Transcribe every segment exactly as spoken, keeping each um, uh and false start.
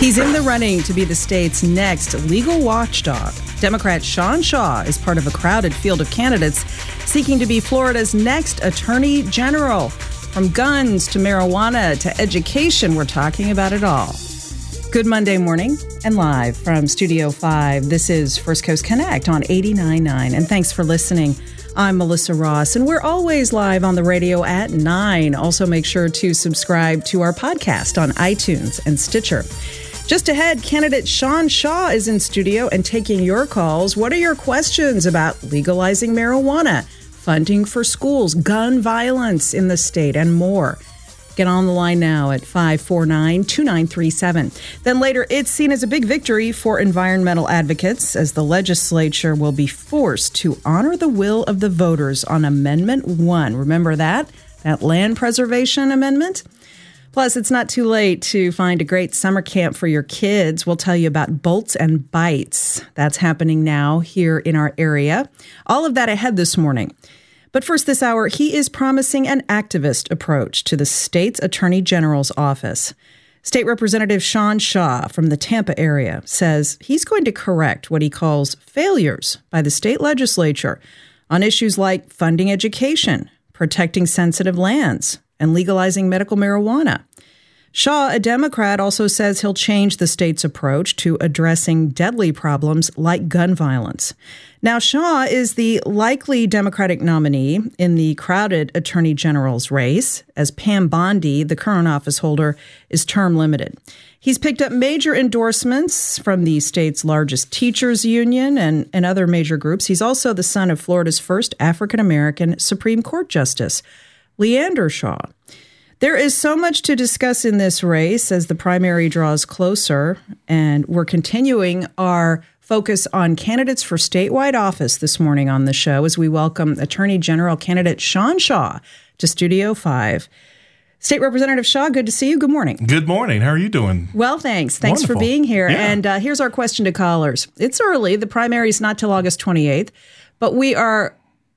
He's in the running to be the state's next legal watchdog. Democrat Sean Shaw is part of a crowded field of candidates seeking to be Florida's next attorney general. From guns to marijuana to education, we're talking about it all. Good Monday morning and live from Studio five. This is First Coast Connect on eighty-nine point nine, and thanks for listening. I'm Melissa Ross, and we're always live on the radio at nine. Also, make sure to subscribe to our podcast on iTunes and Stitcher. Just ahead, candidate Sean Shaw is in studio and taking your calls. What are your questions about legalizing marijuana, funding for schools, gun violence in the state, and more? Get on the line now at five four nine, two nine three seven. Then later, it's seen as a big victory for environmental advocates as the legislature will be forced to honor the will of the voters on Amendment one. Remember that? That land preservation amendment? Plus, it's not too late to find a great summer camp for your kids. We'll tell you about Bolts and Bites. That's happening now here in our area. All of that ahead this morning. But first this hour, he is promising an activist approach to the state's attorney general's office. State Representative Sean Shaw from the Tampa area says he's going to correct what he calls failures by the state legislature on issues like funding education, protecting sensitive lands, and legalizing medical marijuana. Shaw, a Democrat, also says he'll change the state's approach to addressing deadly problems like gun violence. Now, Shaw is the likely Democratic nominee in the crowded attorney general's race, as Pam Bondi, the current office holder, is term limited. He's picked up major endorsements from the state's largest teachers union and, and other major groups. He's also the son of Florida's first African-American Supreme Court Justice, Leander Shaw. There is so much to discuss in this race as the primary draws closer, and we're continuing our focus on candidates for statewide office this morning on the show as we welcome Attorney General candidate Sean Shaw to Studio five. State Representative Shaw, good to see you. Good morning. Good morning. How are you doing? Well, thanks. Thanks Wonderful. for being here. Yeah. And uh, here's our question to callers. It's early. The primary is not till August twenty-eighth, but we are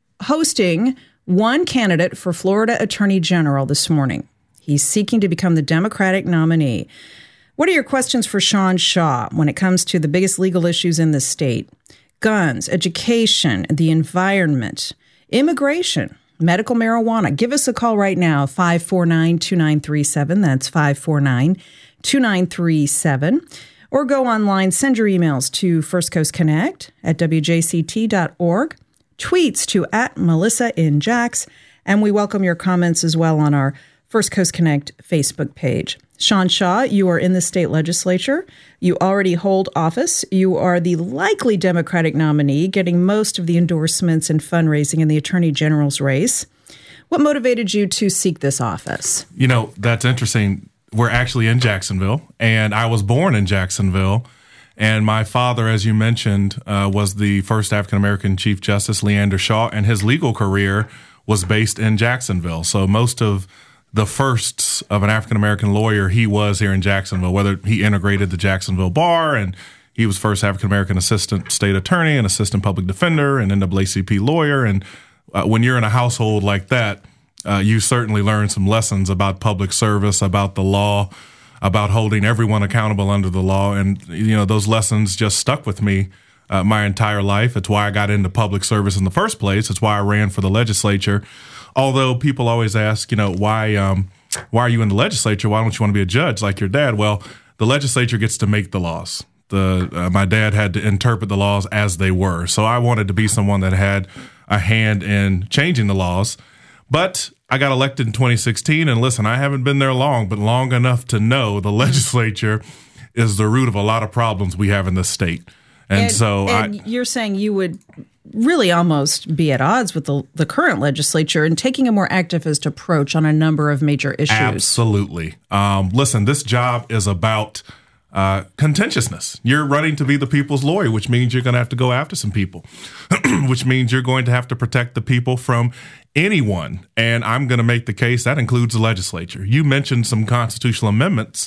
hosting one candidate for Florida Attorney General this morning. He's seeking to become the Democratic nominee. What are your questions for Sean Shaw when it comes to the biggest legal issues in the state? Guns, education, the environment, immigration, medical marijuana. Give us a call right now, five four nine, two nine three seven. That's five four nine, two nine three seven. Or go online, send your emails to First Coast Connect at w j c t dot org, tweets to at Melissa in Jax, and we welcome your comments as well on our First Coast Connect Facebook page. Sean Shaw, you are in the state legislature. You already hold office. You are the likely Democratic nominee, getting most of the endorsements and fundraising in the Attorney General's race. What motivated you to seek this office? You know, that's interesting. We're actually in Jacksonville, and I was born in Jacksonville. And my father, as you mentioned, uh, was the first African-American Chief Justice, Leander Shaw, and his legal career was based in Jacksonville. So most of the firsts of an African-American lawyer, he was here in Jacksonville, whether he integrated the Jacksonville Bar, and he was first African-American assistant state attorney and assistant public defender and N double A C P lawyer. And uh, when you're in a household like that, uh, you certainly learn some lessons about public service, about the law, about holding everyone accountable under the law. And, you know, those lessons just stuck with me uh, my entire life. It's why I got into public service in the first place. It's why I ran for the legislature. Although people always ask, you know, why um, why are you in the legislature? Why don't you want to be a judge like your dad? Well, the legislature gets to make the laws. The uh, my dad had to interpret the laws as they were. So I wanted to be someone that had a hand in changing the laws. But I got elected in twenty sixteen. And listen, I haven't been there long, but long enough to know the legislature is the root of a lot of problems we have in this state. And, and so and I, you're saying you would really almost be at odds with the, the current legislature and taking a more activist approach on a number of major issues. Absolutely. Um, listen, this job is about uh, contentiousness. You're running to be the people's lawyer, which means you're going to have to go after some people, which means you're going to have to protect the people from anyone. And I'm going to make the case that includes the legislature. You mentioned some constitutional amendments.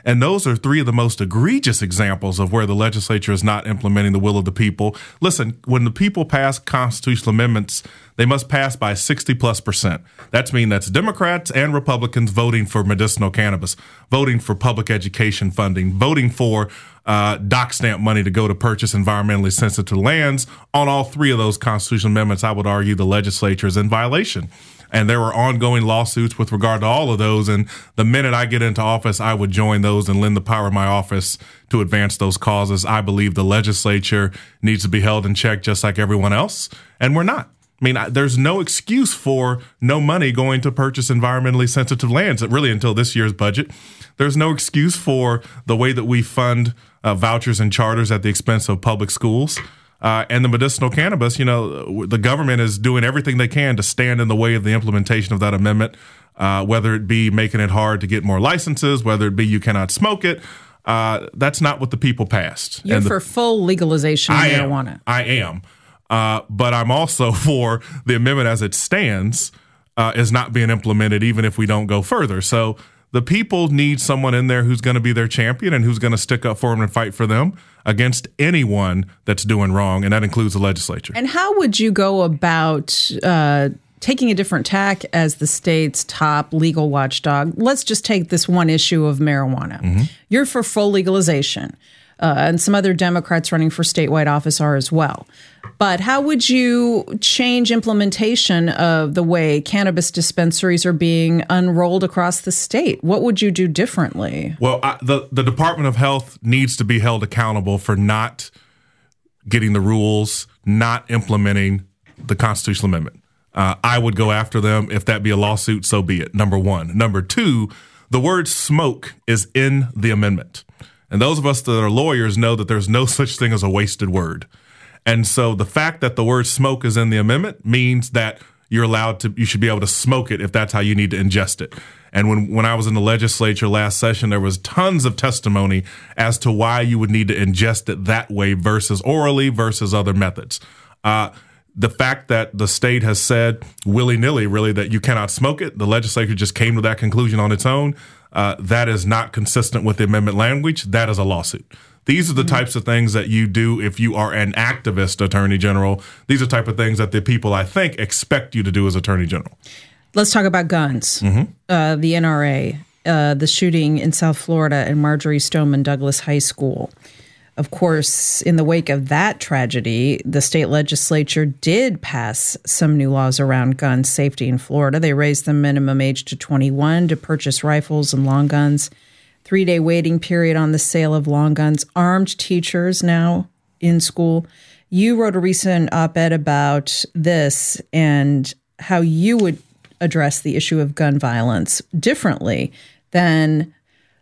And those are three of the most egregious examples of where the legislature is not implementing the will of the people. Listen, when the people pass constitutional amendments, they must pass by sixty plus percent. That's mean that's Democrats and Republicans voting for medicinal cannabis, voting for public education funding, voting for uh, dock stamp money to go to purchase environmentally sensitive lands. On all three of those constitutional amendments, I would argue the legislature is in violation. And there were ongoing lawsuits with regard to all of those. And the minute I get into office, I would join those and lend the power of my office to advance those causes. I believe the legislature needs to be held in check just like everyone else. And we're not. I mean, there's no excuse for no money going to purchase environmentally sensitive lands, really, until this year's budget. There's no excuse for the way that we fund uh, vouchers and charters at the expense of public schools. Uh, and the medicinal cannabis, you know, the government is doing everything they can to stand in the way of the implementation of that amendment, uh, whether it be making it hard to get more licenses, whether it be you cannot smoke it. Uh, that's not what the people passed. You're and for the, full legalization of I marijuana. Am, I am. Uh, but I'm also for the amendment as it stands uh, is not being implemented, even if we don't go further. So the people need someone in there who's going to be their champion and who's going to stick up for them and fight for them against anyone that's doing wrong, and that includes the legislature. And how would you go about uh, taking a different tack as the state's top legal watchdog? Let's just take this one issue of marijuana. Mm-hmm. You're for full legalization. Uh, and some other Democrats running for statewide office are as well. But how would you change implementation of the way cannabis dispensaries are being unrolled across the state? What would you do differently? Well, I, the, the Department of Health needs to be held accountable for not getting the rules, not implementing the constitutional amendment. Uh, I would go after them. If that be a lawsuit, so be it, number one. Number two, the word smoke is in the amendment. And those of us that are lawyers know that there's no such thing as a wasted word. And so the fact that the word smoke is in the amendment means that you're allowed to, you should be able to smoke it if that's how you need to ingest it. And when, when I was in the legislature last session, there was tons of testimony as to why you would need to ingest it that way versus orally versus other methods. Uh, the fact that the state has said willy-nilly, really, that you cannot smoke it, the legislature just came to that conclusion on its own. Uh, that is not consistent with the amendment language. That is a lawsuit. These are the mm-hmm. types of things that you do if you are an activist attorney general. These are the type of things that the people, I think, expect you to do as attorney general. Let's talk about guns. Mm-hmm. Uh, the N R A, uh, the shooting in South Florida at Marjory Stoneman Douglas High School. Of course, in the wake of that tragedy, the state legislature did pass some new laws around gun safety in Florida. They raised the minimum age to twenty-one to purchase rifles and long guns, three-day waiting period on the sale of long guns, armed teachers now in school. You wrote a recent op-ed about this and how you would address the issue of gun violence differently than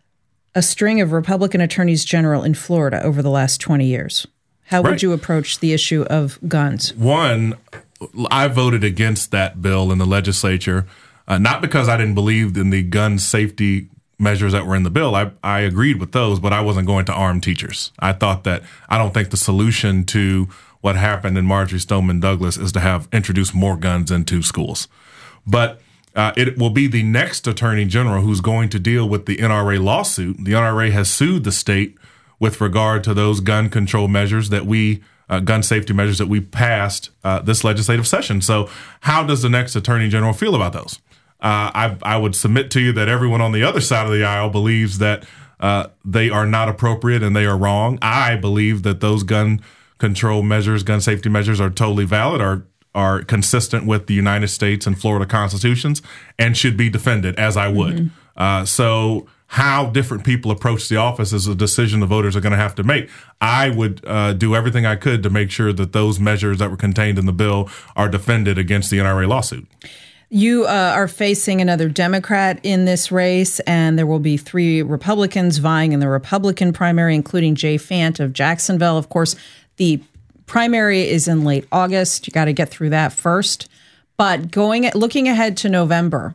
a string of Republican attorneys general in Florida over the last twenty years. How right. would you approach the issue of guns? One, I voted against that bill in the legislature, uh, not because I didn't believe in the gun safety measures that were in the bill. I, I agreed with those, but I wasn't going to arm teachers. I thought that I don't think the solution to what happened in Marjory Stoneman Douglas is to have introduced more guns into schools. But Uh, it will be the next attorney general who's going to deal with the N R A lawsuit. The N R A has sued the state with regard to those gun control measures that we, uh, gun safety measures that we passed uh, this legislative session. So how does the next attorney general feel about those? Uh, I, I would submit to you that everyone on the other side of the aisle believes that uh, they are not appropriate and they are wrong. I believe that those gun control measures, gun safety measures are totally valid, are are consistent with the United States and Florida constitutions and should be defended, as I would. Mm-hmm. Uh, so how different people approach the office is a decision the voters are going to have to make. I would uh, do everything I could to make sure that those measures that were contained in the bill are defended against the N R A lawsuit. You uh, are facing another Democrat in this race, and there will be three Republicans vying in the Republican primary, including Jay Fant of Jacksonville. Of course, the primary is in late August. You got to get through that first. But going at, looking ahead to November,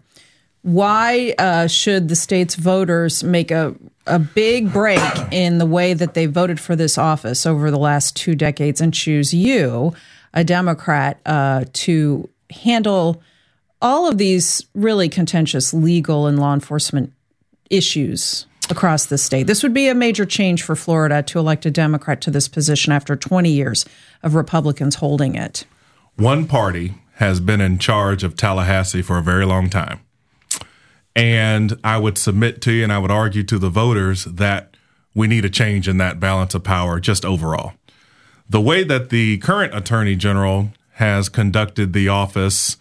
why uh, should the state's voters make a, a big break in the way that they voted for this office over the last two decades and choose you, a Democrat, uh, to handle all of these really contentious legal and law enforcement issues? across the state. This would be a major change for Florida to elect a Democrat to this position after twenty years of Republicans holding it. One party has been in charge of Tallahassee for a very long time. And I would submit to you and I would argue to the voters that we need a change in that balance of power just overall. The way that the current Attorney General has conducted the office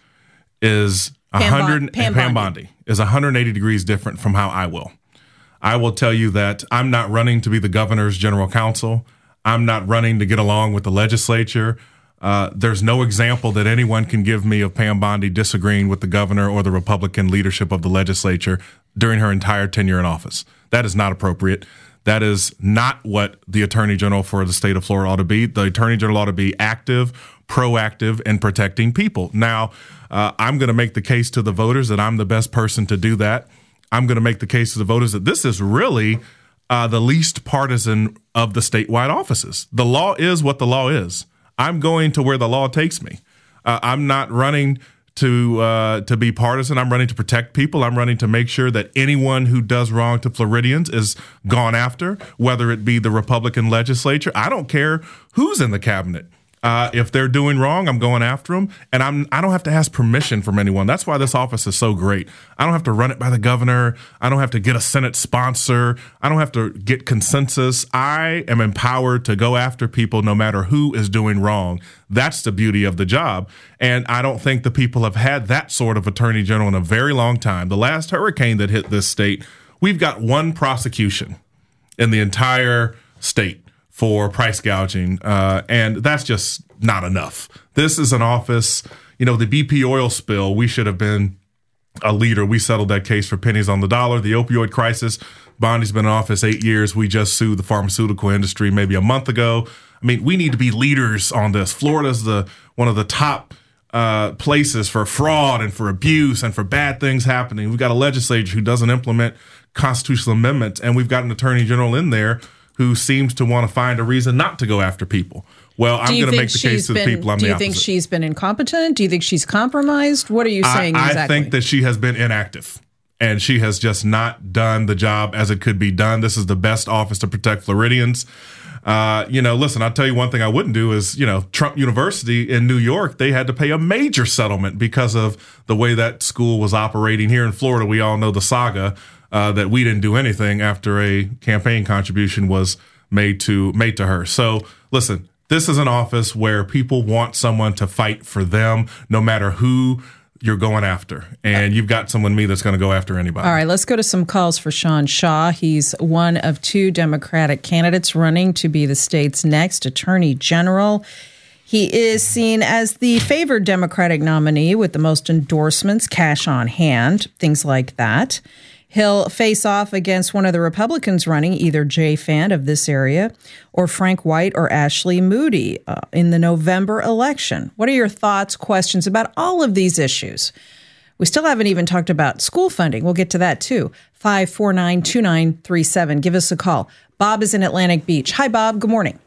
is one hundred, Pam, Pam Bondi is one hundred eighty degrees different from how I will. I will tell you that I'm not running to be the governor's general counsel. I'm not running to get along with the legislature. Uh, there's no example that anyone can give me of Pam Bondi disagreeing with the governor or the Republican leadership of the legislature during her entire tenure in office. That is not appropriate. That is not what the Attorney General for the state of Florida ought to be. The Attorney General ought to be active, proactive in protecting people. Now, uh, I'm going to make the case to the voters that I'm the best person to do that. I'm going to make the case to the voters that this is really uh, the least partisan of the statewide offices. The law is what the law is. I'm going to where the law takes me. Uh, I'm not running to uh, to be partisan. I'm running to protect people. I'm running to make sure that anyone who does wrong to Floridians is gone after, whether it be the Republican legislature. I don't care who's in the cabinet. Uh, if they're doing wrong, I'm going after them, and I'm I don't have to ask permission from anyone. That's why this office is so great. I don't have to run it by the governor. I don't have to get a Senate sponsor. I don't have to get consensus. I am empowered to go after people no matter who is doing wrong. That's the beauty of the job, and I don't think the people have had that sort of attorney general in a very long time. The last hurricane that hit this state, we've got one prosecution in the entire state for price gouging, uh, and that's just not enough. This is an office, you know, the B P oil spill, we should have been a leader. We settled that case for pennies on the dollar. The opioid crisis, Bondi's been in office eight years. We just sued the pharmaceutical industry maybe a month ago. I mean, we need to be leaders on this. Florida's the one of the top uh, places for fraud and for abuse and for bad things happening. We've got a legislature who doesn't implement constitutional amendments, and we've got an attorney general in there who seems to want to find a reason not to go after people. Well, I'm going to make the case to the people I'm the opposite. Do you think she's been incompetent? Do you think she's compromised? What are you saying I, exactly? I think that she has been inactive, and she has just not done the job as it could be done. This is the best office to protect Floridians. Uh, you know, listen, I'll tell you one thing I wouldn't do is, you know, Trump University in New York, they had to pay a major settlement because of the way that school was operating. Here in Florida, we all know the saga uh, that we didn't do anything after a campaign contribution was made to made to her. So, listen, this is an office where people want someone to fight for them, no matter who you're going after. And you've got someone, me, that's going to go after anybody. All right, let's go to some calls for Sean Shaw. He's one of two Democratic candidates running to be the state's next Attorney General. He is seen as the favored Democratic nominee with the most endorsements, cash on hand, things like that. He'll face off against one of the Republicans running, either Jay Fand of this area or Frank White or Ashley Moody uh, in the November election. What are your thoughts, questions about all of these issues? We still haven't even talked about school funding. We'll get to that too. five four nine, two nine three seven. Give us a call. Bob is in Atlantic Beach. Hi, Bob. Good morning.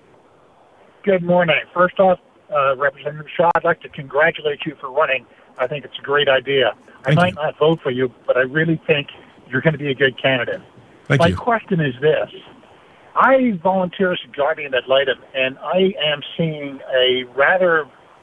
Good morning. First off, uh, Representative Shaw, I'd like to congratulate you for running. I think it's a great idea. Thank I might you. not vote for you, but I really think you're going to be a good candidate. Thank My you. question is this. I volunteer as a guardian ad litem, and I am seeing a rather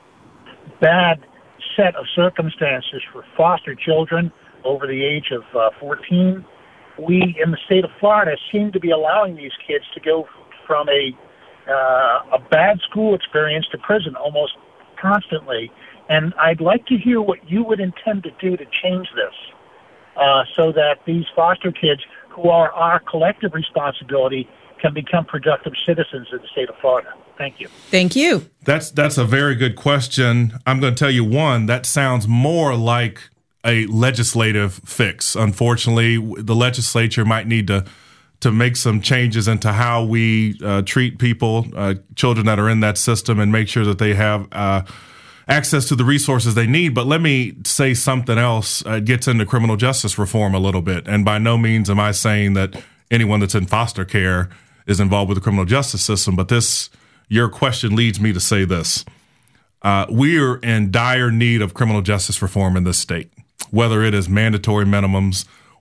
bad set of circumstances for foster children over the age of uh, fourteen. We, in the state of Florida, seem to be allowing these kids to go from a uh, a bad school experience to prison almost constantly. And I'd like to hear what you would intend to do to change this uh, so that these foster kids, who are our collective responsibility, can become productive citizens of the state of Florida. Thank you. Thank you. That's that's a very good question. I'm going to tell you one, that sounds more like a legislative fix. Unfortunately, the legislature might need to to make some changes into how we uh, treat people, uh, children that are in that system, and make sure that they have uh, access to the resources they need. But let me say something else. Uh, it gets into criminal justice reform a little bit. And by no means am I saying that anyone that's in foster care is involved with the criminal justice system. But this, your question leads me to say this. Uh, we are in dire need of criminal justice reform in this state, whether it is mandatory minimums,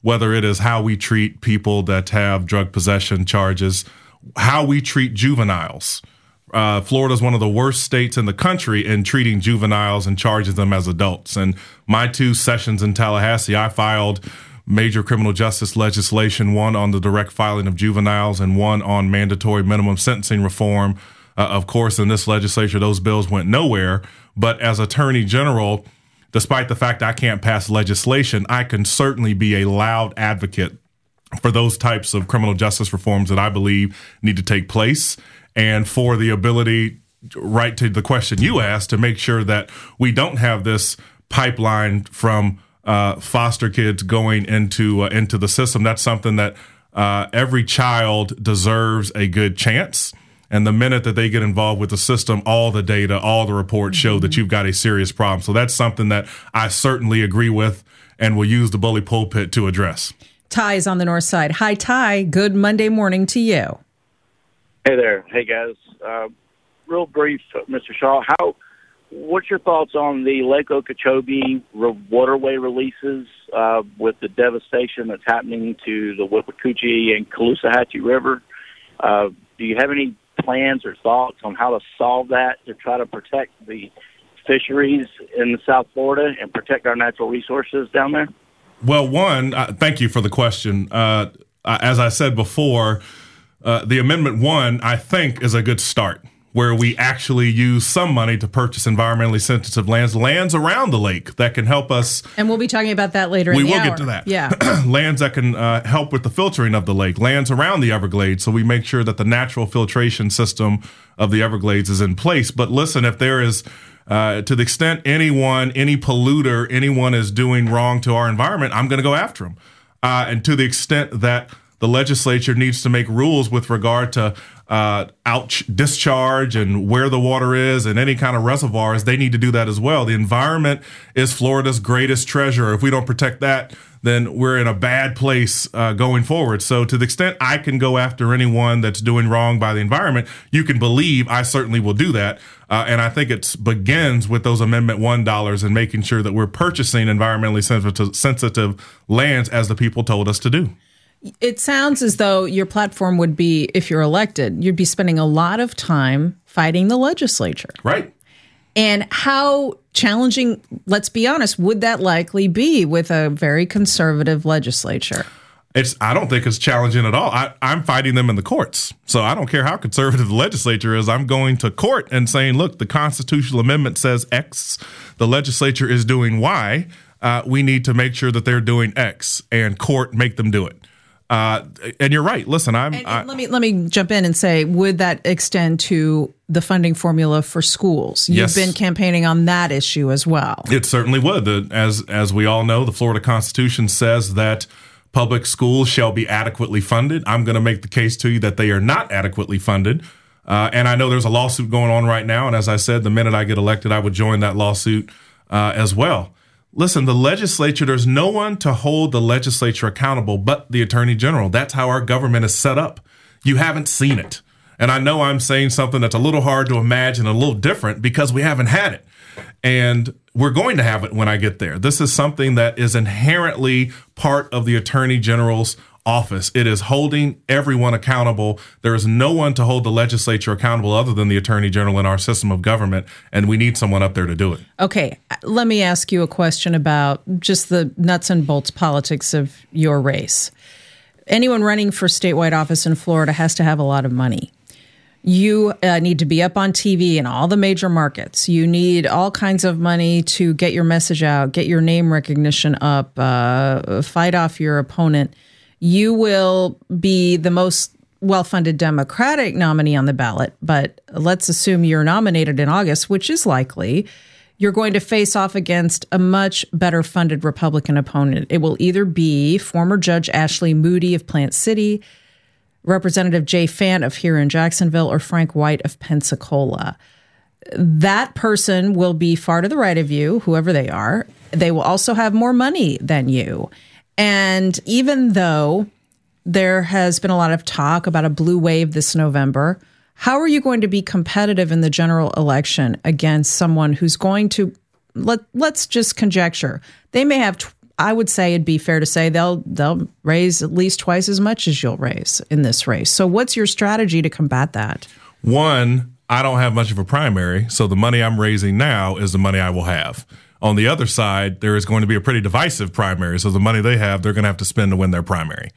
whether it is how we treat people that have drug possession charges, how we treat juveniles. Uh, Florida is one of the worst states in the country in treating juveniles and charges them as adults. And my two sessions in Tallahassee, I filed major criminal justice legislation, one on the direct filing of juveniles and one on mandatory minimum sentencing reform. Uh, of course, in this legislature, those bills went nowhere. But as Attorney General, despite the fact I can't pass legislation, I can certainly be a loud advocate for those types of criminal justice reforms that I believe need to take place, and for the ability, right to the question you asked, to make sure that we don't have this pipeline from uh, foster kids going into uh, into the system. That's something that uh, every child deserves a good chance. And the minute that they get involved with the system, all the data, all the reports show that you've got a serious problem. So that's something that I certainly agree with and will use the bully pulpit to address. Ty is on the north side. Hi, Ty. Good Monday morning to you. Hey there. Hey, guys. Uh, real brief, Mister Shaw. How? What's your thoughts on the Lake Okeechobee re- waterway releases uh, with the devastation that's happening to the Withlacoochee and Caloosahatchee River? Uh, do you have any plans or thoughts on how to solve that to try to protect the fisheries in South Florida and protect our natural resources down there? Well, one, uh, thank you for the question. Uh, as I said before, uh, the Amendment one, I think, is a good start, where we actually use some money to purchase environmentally sensitive lands, lands around the lake that can help us. And we'll be talking about that later in we the hour. We will get to that. Yeah. Lands that can uh, help with the filtering of the lake, lands around the Everglades, so we make sure that the natural filtration system of the Everglades is in place. But listen, if there is, uh, to the extent anyone, any polluter, anyone is doing wrong to our environment, I'm going to go after them. Uh, and to the extent that the legislature needs to make rules with regard to uh, out discharge and where the water is and any kind of reservoirs, they need to do that as well. The environment is Florida's greatest treasure. If we don't protect that, then we're in a bad place uh, going forward. So to the extent I can go after anyone that's doing wrong by the environment, you can believe I certainly will do that. Uh, and I think it begins with those Amendment one dollars and making sure that we're purchasing environmentally sensitive, sensitive lands as the people told us to do. It sounds as though your platform would be, if you're elected, you'd be spending a lot of time fighting the legislature. Right. And how challenging, let's be honest, would that likely be with a very conservative legislature? It's. I don't think it's challenging at all. I, I'm fighting them in the courts. So I don't care how conservative the legislature is. I'm going to court and saying, look, the constitutional amendment says X. The legislature is doing Y. Uh, we need to make sure that they're doing X, and court make them do it. Uh, and you're right. Listen, I'm. And, I, and let me let me jump in and say, would that extend to the funding formula for schools? You've yes. been campaigning on that issue as well. It certainly would. The, as as we all know, the Florida Constitution says that public schools shall be adequately funded. I'm going to make the case to you that they are not adequately funded. Uh, and I know there's a lawsuit going on right now. And as I said, the minute I get elected, I would join that lawsuit uh, as well. Listen, the legislature, there's no one to hold the legislature accountable but the attorney general. That's how our government is set up. You haven't seen it. And I know I'm saying something that's a little hard to imagine, a little different, because we haven't had it. And we're going to have it when I get there. This is something that is inherently part of the attorney general's office. It is holding everyone accountable. There is no one to hold the legislature accountable other than the attorney general in our system of government, and we need someone up there to do it. Okay, let me ask you a question about just the nuts and bolts politics of your race. Anyone running for statewide office in Florida has to have a lot of money. You uh, need to be up on T V in all the major markets. You need all kinds of money to get your message out, get your name recognition up, uh, fight off your opponent. You will be the most well-funded Democratic nominee on the ballot, but let's assume you're nominated in August, which is likely. You're going to face off against a much better funded Republican opponent. It will either be former Judge Ashley Moody of Plant City, Representative Jay Fant of here in Jacksonville, or Frank White of Pensacola. That person will be far to the right of you, whoever they are. They will also have more money than you. And even though there has been a lot of talk about a blue wave this November, how are you going to be competitive in the general election against someone who's going to, let, let's just conjecture, they may have I would say it'd be fair to say they'll they'll raise at least twice as much as you'll raise in this race. So what's your strategy to combat that? One, I don't have much of a primary, so the money I'm raising now is the money I will have. On the other side, there is going to be a pretty divisive primary, so the money they have, they're going to have to spend to win their primary.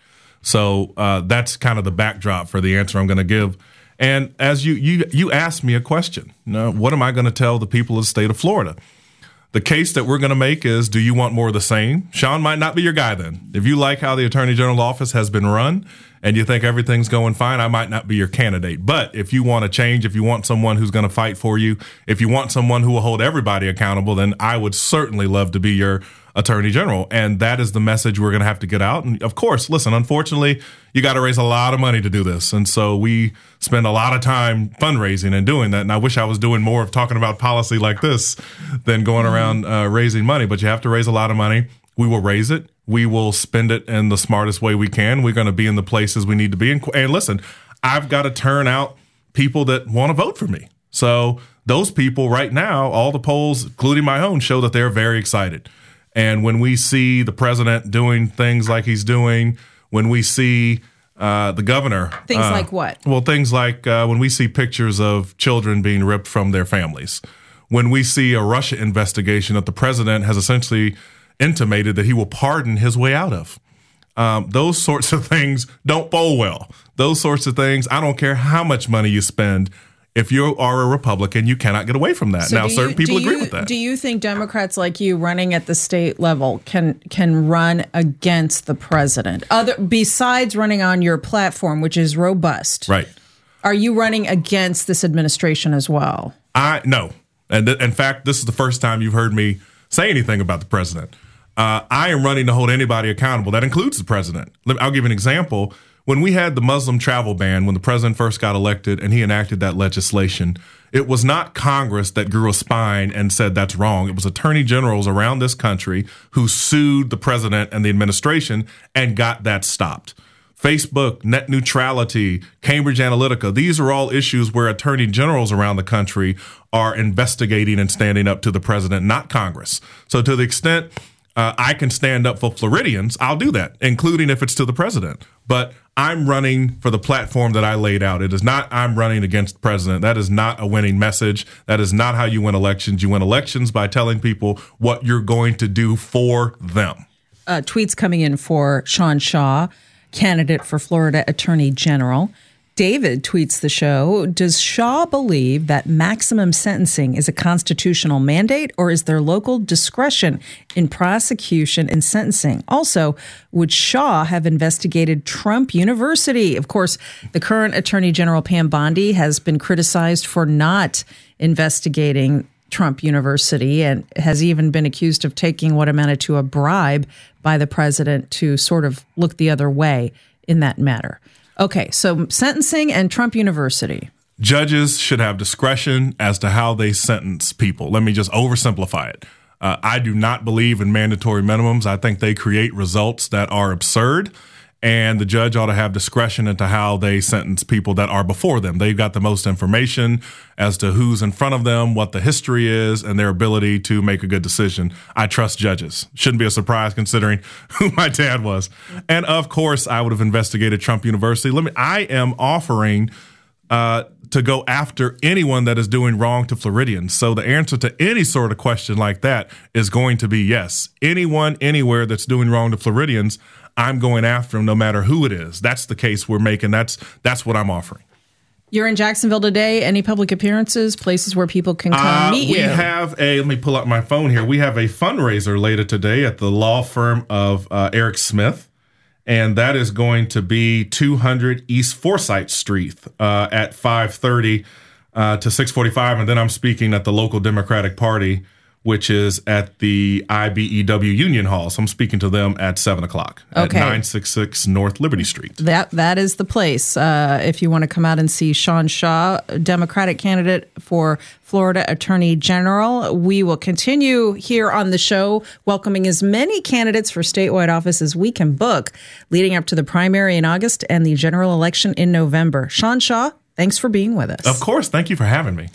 So uh, that's kind of the backdrop for the answer I'm going to give. And as you you you asked me a question, you know, what am I going to tell the people of the state of Florida? The case that we're going to make is, do you want more of the same? Sean might not be your guy then. If you like how the Attorney General office has been run and you think everything's going fine, I might not be your candidate. But if you want to change, if you want someone who's going to fight for you, if you want someone who will hold everybody accountable, then I would certainly love to be your Attorney General. And that is the message we're going to have to get out. And of course, listen, unfortunately, you got to raise a lot of money to do this. And so we spend a lot of time fundraising and doing that. And I wish I was doing more of talking about policy like this than going around uh, raising money. But you have to raise a lot of money. We will raise it. We will spend it in the smartest way we can. We're going to be in the places we need to be in. And listen, I've got to turn out people that want to vote for me. So those people right now, all the polls, including my own, show that they're very excited. And when we see the president doing things like he's doing, when we see uh, the governor. Things uh, like what? Well, things like uh, when we see pictures of children being ripped from their families, when we see a Russia investigation that the president has essentially intimated that he will pardon his way out of. Um, those sorts of things don't bowl well. Those sorts of things, I don't care how much money you spend. If you are a Republican, you cannot get away from that. So now, you, certain people you, agree with that. Do you think Democrats like you running at the state level can can run against the president? Other besides running on your platform, which is robust, right? Are you running against this administration as well? I no, and th- in fact, this is the first time you've heard me say anything about the president. Uh, I am running to hold anybody accountable. That includes the president. I'll give you an example. When we had the Muslim travel ban, when the president first got elected and he enacted that legislation, it was not Congress that grew a spine and said that's wrong. It was attorney generals around this country who sued the president and the administration and got that stopped. Facebook, net neutrality, Cambridge Analytica, these are all issues where attorney generals around the country are investigating and standing up to the president, not Congress. So to the extent uh, I can stand up for Floridians, I'll do that, including if it's to the president. But I'm running for the platform that I laid out. It is not I'm running against the president. That is not a winning message. That is not how you win elections. You win elections by telling people what you're going to do for them. Uh, tweets coming in for Sean Shaw, candidate for Florida Attorney General. David tweets the show. Does Shaw believe that maximum sentencing is a constitutional mandate, or is there local discretion in prosecution and sentencing? Also, would Shaw have investigated Trump University? Of course, the current Attorney General, Pam Bondi, has been criticized for not investigating Trump University and has even been accused of taking what amounted to a bribe by the president to sort of look the other way in that matter. Okay, so sentencing and Trump University. Judges should have discretion as to how they sentence people. Let me just oversimplify it. Uh, I do not believe in mandatory minimums. I think they create results that are absurd, and the judge ought to have discretion into how they sentence people that are before them. They've got the most information as to who's in front of them, what the history is, and their ability to make a good decision. I trust judges. Shouldn't be a surprise considering who my dad was. And of course, I would have investigated Trump University. Let me, I am offering uh, to go after anyone that is doing wrong to Floridians. So the answer to any sort of question like that is going to be yes. Anyone, anywhere that's doing wrong to Floridians, I'm going after them no matter who it is. That's the case we're making. That's that's what I'm offering. You're in Jacksonville today. Any public appearances, places where people can come uh, meet we you? We have a, let me pull up my phone here. We have a fundraiser later today at the law firm of uh, Eric Smith. And that is going to be two hundred East Forsyth Street uh, at five thirty uh, to six forty-five. And then I'm speaking at the local Democratic Party, which is at the I B E W Union Hall. So I'm speaking to them at seven o'clock okay. at nine sixty-six North Liberty Street. That That is the place. Uh, if you want to come out and see Sean Shaw, Democratic candidate for Florida Attorney General. We will continue here on the show, welcoming as many candidates for statewide office as we can book, leading up to the primary in August and the general election in November. Sean Shaw, thanks for being with us. Of course. Thank you for having me.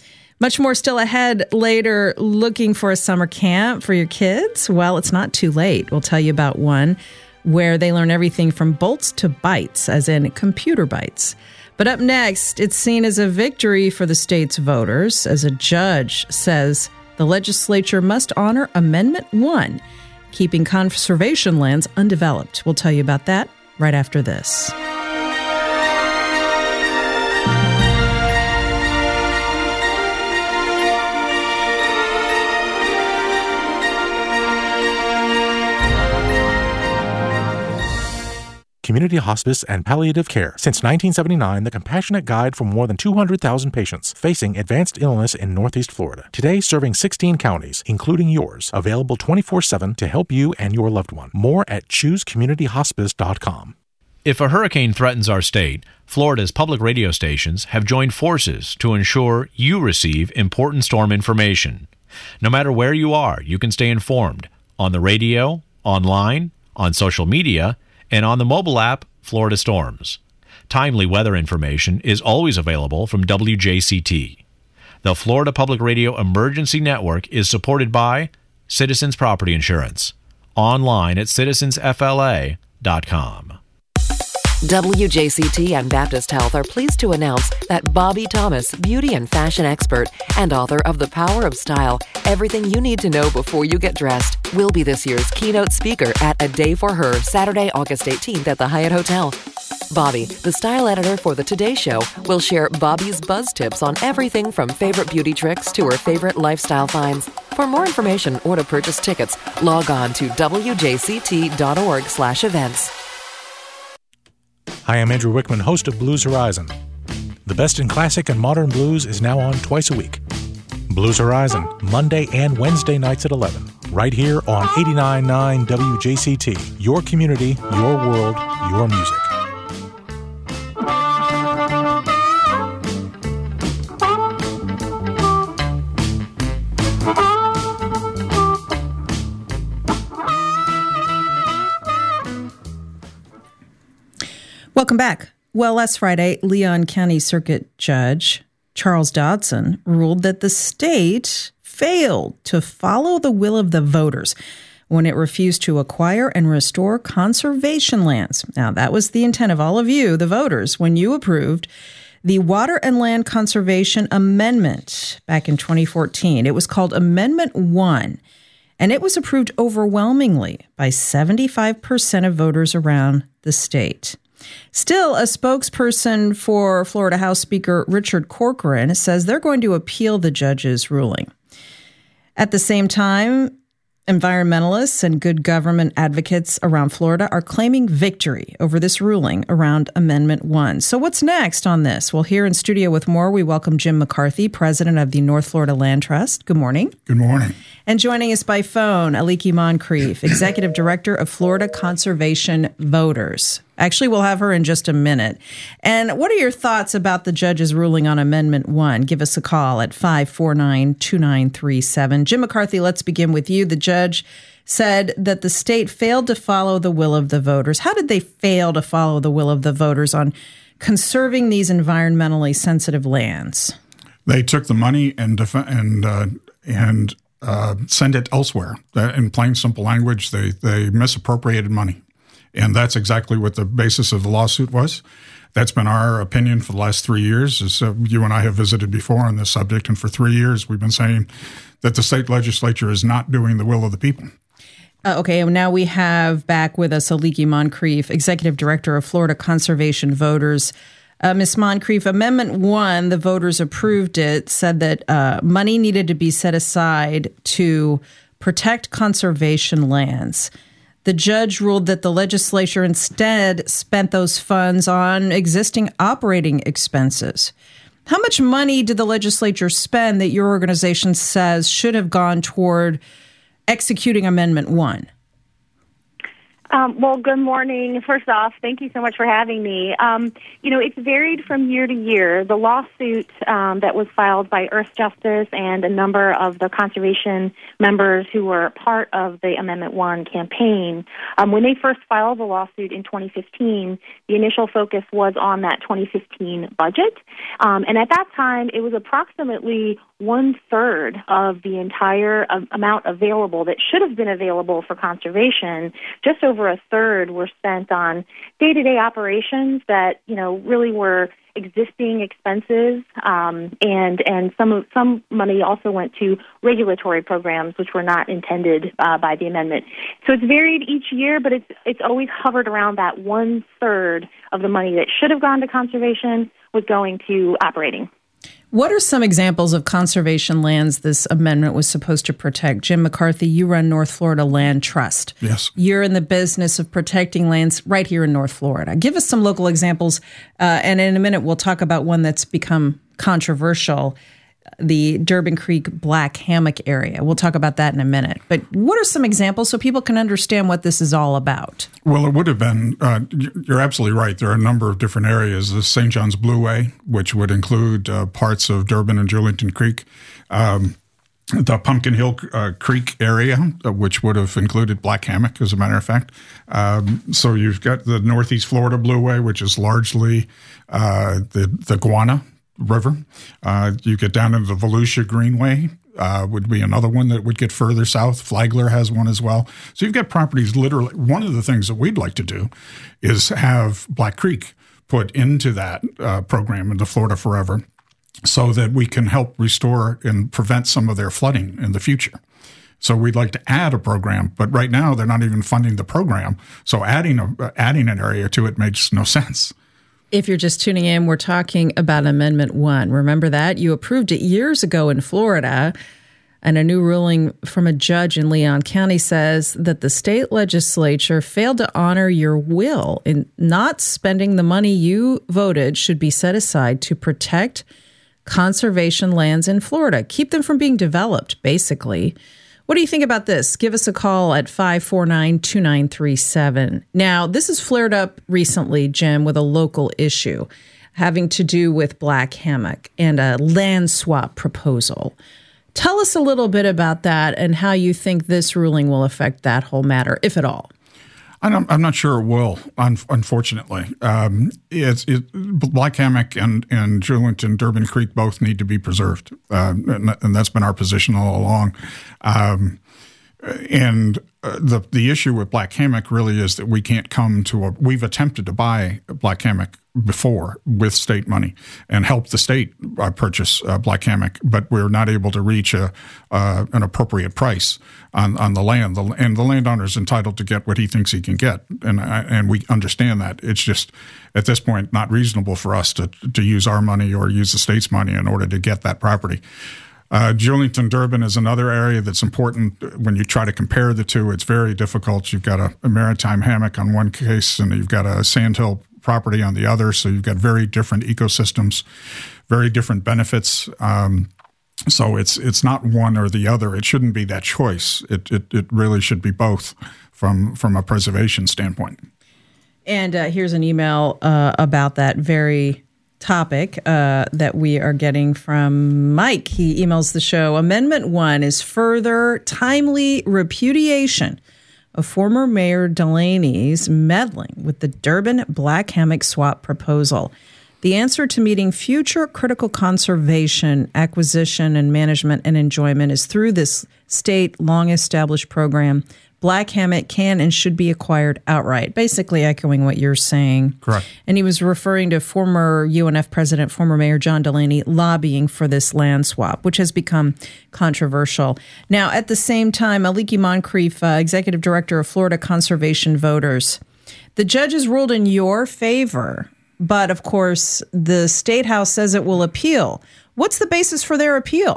Much more still ahead later. Looking for a summer camp for your kids? Well, it's not too late. We'll tell you about one where they learn everything from bolts to bytes, as in computer bytes. But up next, it's seen as a victory for the state's voters, as a judge says the legislature must honor Amendment one, keeping conservation lands undeveloped. We'll tell you about that right after this. Community hospice and palliative care. Since nineteen seventy-nine, the compassionate guide for more than two hundred thousand patients facing advanced illness in Northeast Florida. Today, serving sixteen counties, including yours. Available twenty-four seven to help you and your loved one. More at choose community hospice dot com. If a hurricane threatens our state, Florida's public radio stations have joined forces to ensure you receive important storm information. No matter where you are, you can stay informed on the radio, online, on social media, and on the mobile app, Florida Storms. Timely weather information is always available from W J C T. The Florida Public Radio Emergency Network is supported by Citizens Property Insurance. Online at citizens f l a dot com. W J C T and Baptist Health are pleased to announce that Bobbi Thomas, beauty and fashion expert and author of The Power of Style, Everything You Need to Know Before You Get Dressed, will be this year's keynote speaker at A Day for Her, Saturday, August eighteenth at the Hyatt Hotel. Bobbi, the style editor for The Today Show, will share Bobbi's buzz tips on everything from favorite beauty tricks to her favorite lifestyle finds. For more information or to purchase tickets, log on to w j c t dot org slash events. Hi, I'm Andrew Wickman, host of Blues Horizon. The best in classic and modern blues is now on twice a week. Blues Horizon, Monday and Wednesday nights at eleven, right here on eighty-nine point nine W J C T. Your community, your world, your music. Welcome back. Well, last Friday, Leon County Circuit Judge Charles Dodson ruled that the state failed to follow the will of the voters when it refused to acquire and restore conservation lands. Now, that was the intent of all of you, the voters, when you approved the Water and Land Conservation Amendment back in twenty fourteen. It was called Amendment one, and it was approved overwhelmingly by seventy-five percent of voters around the state. Still, a spokesperson for Florida House Speaker Richard Corcoran says they're going to appeal the judge's ruling. At the same time, environmentalists and good government advocates around Florida are claiming victory over this ruling around Amendment one. So what's next on this? Well, here in studio with more, we welcome Jim McCarthy, president of the North Florida Land Trust. Good morning. Good morning. And joining us by phone, Aliki Moncrief, executive director of Florida Conservation Voters. Actually, we'll have her in just a minute. And what are your thoughts about the judge's ruling on Amendment one? Give us a call at five four nine, two nine three seven. Jim McCarthy, let's begin with you. The judge said that the state failed to follow the will of the voters. How did they fail to follow the will of the voters on conserving these environmentally sensitive lands? They took the money and def- and uh, and uh, sent it elsewhere. In plain, simple language, they they misappropriated money. And that's exactly what the basis of the lawsuit was. That's been our opinion for the last three years. As uh, you and I have visited before on this subject, and for three years we've been saying that the state legislature is not doing the will of the people. Uh, okay, and now we have back with us Aliki Moncrief, executive director of Florida Conservation Voters. Uh, Miz Moncrief, Amendment one, the voters approved it, said that uh, money needed to be set aside to protect conservation lands. The judge ruled that the legislature instead spent those funds on existing operating expenses. How much money did the legislature spend that your organization says should have gone toward executing Amendment one? Um, well, good morning. First off, thank you so much for having me. Um, you know, it's varied from year to year. The lawsuit um, that was filed by Earth Justice and a number of the conservation members who were part of the Amendment one campaign, um, when they first filed the lawsuit in twenty fifteen, the initial focus was on that twenty fifteen budget. Um, and at that time, it was approximately one third of the entire um, amount available that should have been available for conservation. Just over a third were spent on day-to-day operations that, you know, really were existing expenses, um, and and some some money also went to regulatory programs which were not intended uh, by the amendment. So it's varied each year, but it's it's always hovered around that one third of the money that should have gone to conservation was going to operating. What are some examples of conservation lands this amendment was supposed to protect? Jim McCarthy, you run North Florida Land Trust. Yes. You're in the business of protecting lands right here in North Florida. Give us some local examples, uh, and in a minute we'll talk about one that's become controversial, the Durbin Creek Black Hammock area. We'll talk about that in a minute. But what are some examples so people can understand what this is all about? Well, it would have been, uh, you're absolutely right. There are a number of different areas. The Saint John's Blueway, which would include uh, parts of Durbin and Julington Creek. Um, the Pumpkin Hill uh, Creek area, uh, which would have included Black Hammock, as a matter of fact. Um, so you've got the Northeast Florida Blueway, which is largely uh, the, the Guana River. Uh, you get down into the Volusia Greenway, uh, would be another one that would get further south. Flagler has one as well. So you've got properties literally. One of the things that we'd like to do is have Black Creek put into that uh, program, into Florida Forever, so that we can help restore and prevent some of their flooding in the future. So we'd like to add a program, but right now they're not even funding the program. So adding a, adding an area to it makes no sense. If you're just tuning in, we're talking about Amendment one. Remember that? You approved it years ago in Florida, and a new ruling from a judge in Leon County says that the state legislature failed to honor your will in not spending the money you voted should be set aside to protect conservation lands in Florida. Keep them from being developed, basically. What do you think about this? Give us a call at five four nine, two nine three seven. Now, this has flared up recently, Jim, with a local issue having to do with Black Hammock and a land swap proposal. Tell us a little bit about that and how you think this ruling will affect that whole matter, if at all. I'm, I'm not sure it will, unfortunately. Um, it's, it, Black Hammock and, and Julington, Durbin Creek both need to be preserved, uh, and, and that's been our position all along. Um, and uh, the the issue with Black Hammock really is that we can't come to a – we've attempted to buy Black Hammock before with state money and help the state uh, purchase uh, Black Hammock, but we're not able to reach a uh, an appropriate price on, on the land. The, and the landowner is entitled to get what he thinks he can get, and and we understand that. It's just at this point not reasonable for us to to use our money or use the state's money in order to get that property. Uh, Julington, Durbin is another area that's important. When you try to compare the two, it's very difficult. You've got a, a maritime hammock on one case, and you've got a sandhill property on the other. So you've got very different ecosystems, very different benefits. Um, so it's it's not one or the other. It shouldn't be that choice. It it, it really should be both from from a preservation standpoint. And uh, here's an email uh, about that very topic uh, that we are getting from Mike. He emails the show. Amendment one is further timely repudiation of former Mayor Delaney's meddling with the Durbin Black Hammock swap proposal. The answer to meeting future critical conservation, acquisition, and management and enjoyment is through this state long-established program. Black Hammock can and should be acquired outright, basically echoing what you're saying. Correct. And he was referring to former U N F president, former Mayor John Delaney, lobbying for this land swap, which has become controversial. Now, at the same time, Aliki Moncrief, uh, executive director of Florida Conservation Voters, the judge has ruled in your favor, but of course, the State House says it will appeal. What's the basis for their appeal?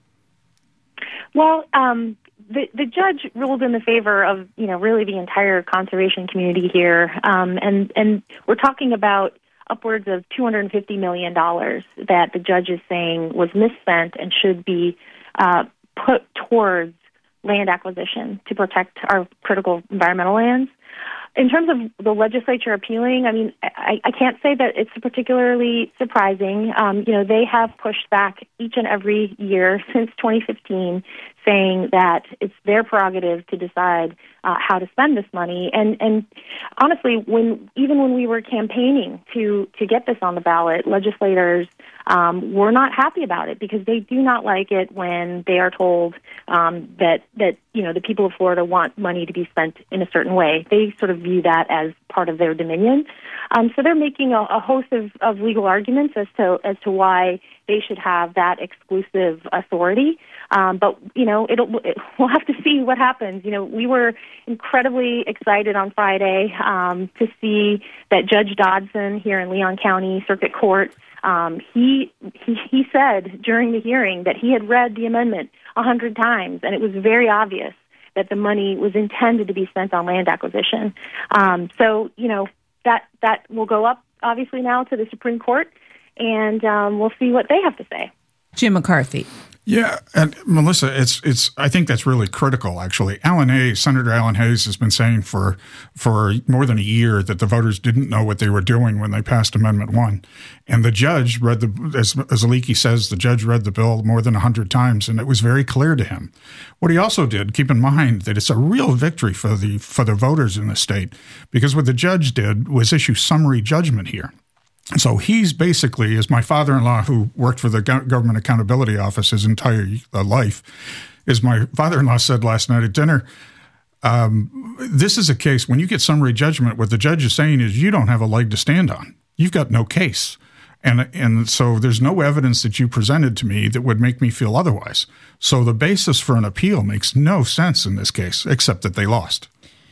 Well, um, The, the judge ruled in the favor of, you know, really the entire conservation community here. Um, and, and we're talking about upwards of two hundred fifty million dollars that the judge is saying was misspent and should be uh, put towards land acquisition to protect our critical environmental lands. In terms of the legislature appealing, I mean, I, I can't say that it's particularly surprising. Um, you know, they have pushed back each and every year since twenty fifteen, saying that it's their prerogative to decide uh, how to spend this money. And and honestly, when even when we were campaigning to to get this on the ballot, legislators um, were not happy about it because they do not like it when they are told um, that that you know the people of Florida want money to be spent in a certain way. They sort of view that as part of their dominion. Um, so they're making a, a host of, of legal arguments as to as to why they should have that exclusive authority. Um, but you know, it'll it, we'll have to see what happens. You know, we were incredibly excited on Friday um, to see that Judge Dodson here in Leon County Circuit Court. Um, he, he he said during the hearing that he had read the amendment a hundred times, and it was very obvious that the money was intended to be spent on land acquisition. Um, so you know. That that will go up, obviously, now to the Supreme Court, and um, we'll see what they have to say. Jim McCarthy. Yeah, and Melissa, it's it's. I think that's really critical. Actually, Alan Hayes, Senator Alan Hayes, has been saying for for more than a year that the voters didn't know what they were doing when they passed Amendment One, and the judge read the as as Aliki says, the judge read the bill more than a hundred times, and it was very clear to him. What he also did, keep in mind that it's a real victory for the for the voters in the state, because what the judge did was issue summary judgment here. So he's basically, as my father-in-law, who worked for the Government Accountability Office his entire life, as my father-in-law said last night at dinner, um, this is a case, when you get summary judgment, what the judge is saying is you don't have a leg to stand on. You've got no case. And and so there's no evidence that you presented to me that would make me feel otherwise. So the basis for an appeal makes no sense in this case, except that they lost.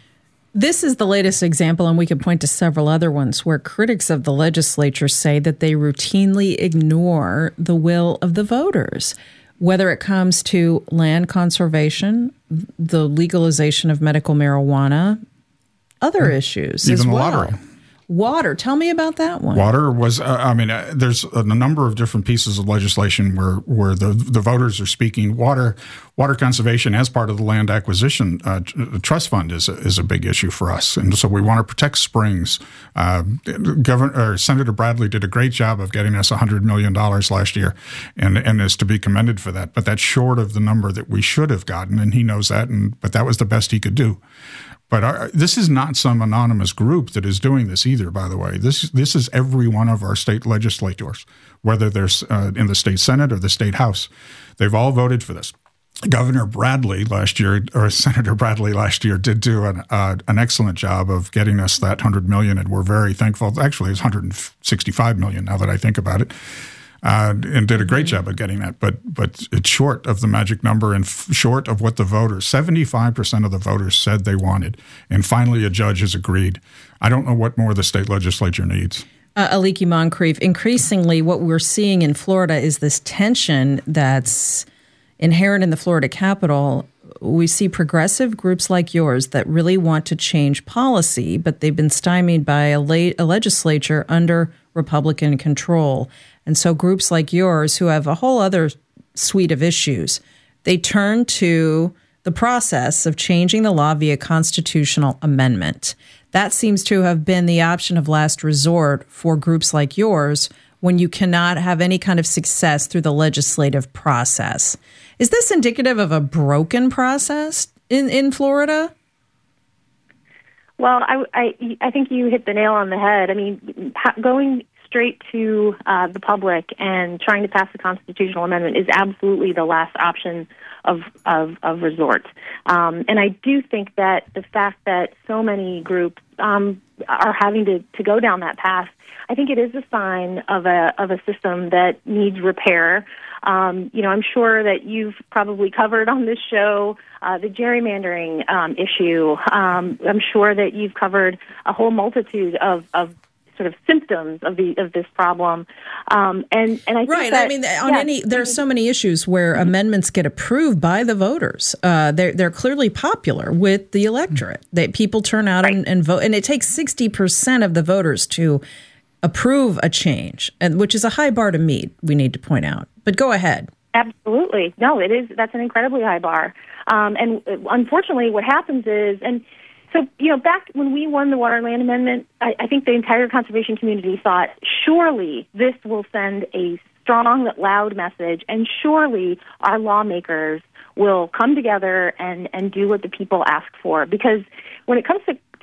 This is the latest example, and we could point to several other ones where critics of the legislature say that they routinely ignore the will of the voters, whether it comes to land conservation, the legalization of medical marijuana, other issues Even as the well. lottery. Water. Tell me about that one. Water was, uh, I mean, uh, there's a number of different pieces of legislation where, where the, the voters are speaking. Water water conservation as part of the land acquisition uh, trust fund is a, is a big issue for us. And so we want to protect springs. Uh, Governor, or Senator Bradley did a great job of getting us one hundred million dollars last year and, and is to be commended for that. But that's short of the number that we should have gotten, and he knows that, and but that was the best he could do. But our, this is not some anonymous group that is doing this either, by the way. This this is every one of our state legislators, whether they're uh, in the state Senate or the state House. They've all voted for this. Governor Bradley last year, or Senator Bradley last year, did do an uh, an excellent job of getting us that one hundred million dollars, and we're very thankful. Actually, it's one hundred sixty-five million dollars now that I think about it. Uh, and did a great job of getting that, but but it's short of the magic number and f- short of what the voters, seventy-five percent of the voters said they wanted. And finally, a judge has agreed. I don't know what more the state legislature needs. Uh, Aliki Moncrief, increasingly what we're seeing in Florida is this tension that's inherent in the Florida Capitol. We see progressive groups like yours that really want to change policy, but they've been stymied by a, la- a legislature under Republican control. And so groups like yours, who have a whole other suite of issues, they turn to the process of changing the law via constitutional amendment. That seems to have been the option of last resort for groups like yours when you cannot have any kind of success through the legislative process. Is this indicative of a broken process in, in Florida? Well, I, I, I think you hit the nail on the head. I mean, going straight to uh, the public and trying to pass a constitutional amendment is absolutely the last option of of, of resort. Um, and I do think that the fact that so many groups um, are having to, to go down that path, I think it is a sign of a of a system that needs repair. Um, you know, I'm sure that you've probably covered on this show uh, the gerrymandering um, issue. Um, I'm sure that you've covered a whole multitude of, of sort of symptoms of the of this problem, um, and and I think right. that, I mean, on yeah, any there are so many issues where amendments get approved by the voters. Uh, they're they're clearly popular with the electorate. That people turn out right. and, and vote, and it takes sixty percent of the voters to approve a change, and which is a high bar to meet. We need to point out. But go ahead. Absolutely, no, it is. That's an incredibly high bar, um, and unfortunately, what happens is and. So, you know, back when we won the Water and Land Amendment, I, I think the entire conservation community thought, surely this will send a strong, loud message, and surely our lawmakers will come together and, and do what the people ask for. Because when it comes to,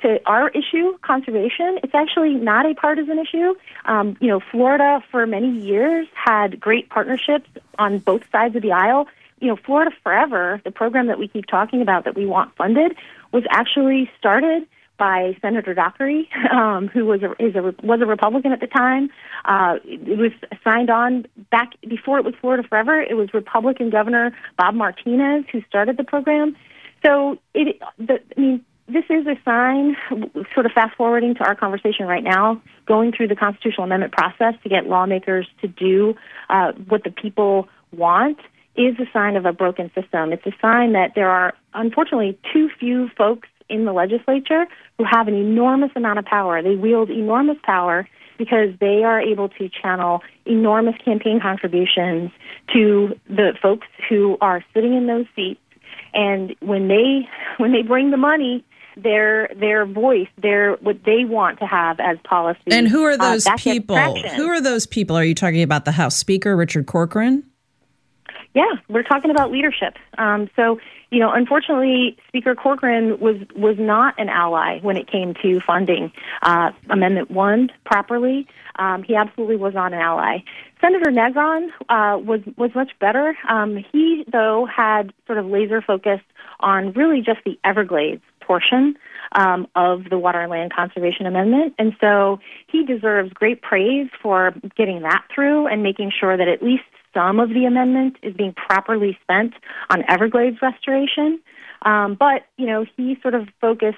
to our issue, conservation, it's actually not a partisan issue. Um, you know, Florida for many years had great partnerships on both sides of the aisle. You know, Florida Forever, the program that we keep talking about that we want funded, was actually started by Senator Dockery, um, who was a, is a was a Republican at the time. Uh, it was signed on back before it was Florida Forever. It was Republican Governor Bob Martinez who started the program. So, it, the, I mean, this is a sign, sort of fast forwarding to our conversation right now, going through the constitutional amendment process to get lawmakers to do uh, what the people want is a sign of a broken system. It's a sign that there are, unfortunately, too few folks in the legislature who have an enormous amount of power. They wield enormous power because they are able to channel enormous campaign contributions to the folks who are sitting in those seats. And when they when they bring the money, their their voice, their what they want to have as policy. And who are those uh, people? Who are those people? Are you talking about the House Speaker, Richard Corcoran? Yeah, we're talking about leadership. Um, so, you know, unfortunately, Speaker Corcoran was, was not an ally when it came to funding uh, Amendment one properly. Um, he absolutely was not an ally. Senator Negron uh, was, was much better. Um, he, though, had sort of laser focused on really just the Everglades portion um, of the Water and Land Conservation Amendment. And so he deserves great praise for getting that through and making sure that at least some of the amendment is being properly spent on Everglades restoration. Um, but, you know, he sort of focused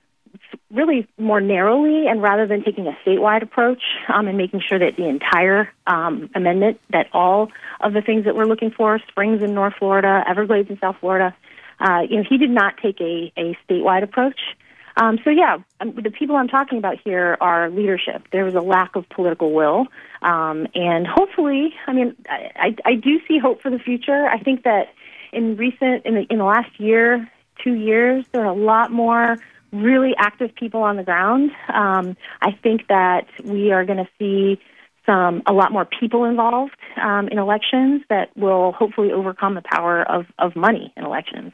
really more narrowly, and rather than taking a statewide approach um, and making sure that the entire um, amendment, that all of the things that we're looking for, Springs in North Florida, Everglades in South Florida, uh, you know, he did not take a, a statewide approach. Um, so, yeah, um, the people I'm talking about here are leadership. There was a lack of political will. Um, and hopefully, I mean, I, I, I do see hope for the future. I think that in recent, in the, in the last year, two years, there are a lot more really active people on the ground. Um, I think that we are going to see some a lot more people involved um, in elections that will hopefully overcome the power of, of money in elections.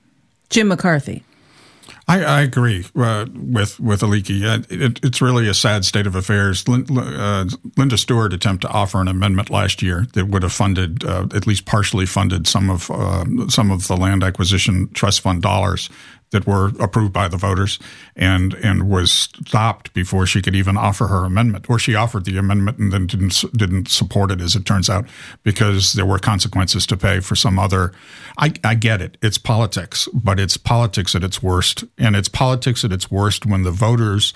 Jim McCarthy. I, I agree uh, with with Aliki. Uh, it, it's really a sad state of affairs. Lin, uh, Linda Stewart attempted to offer an amendment last year that would have funded, uh, at least partially funded, some of uh, some of the land acquisition trust fund dollars that were approved by the voters, and and was stopped before she could even offer her amendment. Or she offered the amendment and then didn't didn't support it, as it turns out, because there were consequences to pay for some other. I, I get it. It's politics, but it's politics at its worst, and it's politics at its worst when the voters